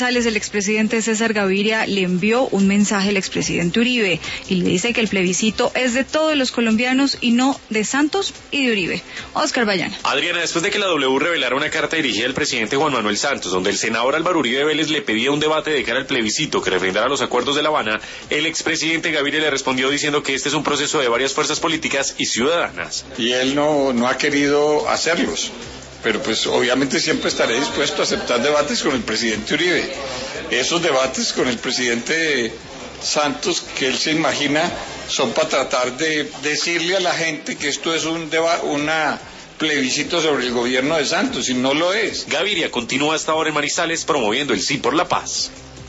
Manizales, el expresidente César Gaviria le envió un mensaje al expresidente Uribe y le dice que el plebiscito es de todos los colombianos y no de Santos y de Uribe. Oscar Bayana. Adriana, después de que la W revelara una carta dirigida al presidente Juan Manuel Santos, donde el senador Álvaro Uribe Vélez le pedía un debate de cara al plebiscito que refrendara los acuerdos de La Habana, el expresidente Gaviria le respondió diciendo que este es un proceso de varias fuerzas políticas y ciudadanas. Y él no ha querido hacerlos. Pero pues obviamente siempre estaré dispuesto a aceptar debates con el presidente Uribe. Esos debates con el presidente Santos que él se imagina son para tratar de decirle a la gente que esto es un plebiscito sobre el gobierno de Santos, y no lo es. Gaviria continúa hasta ahora en Manizales promoviendo el Sí por la Paz.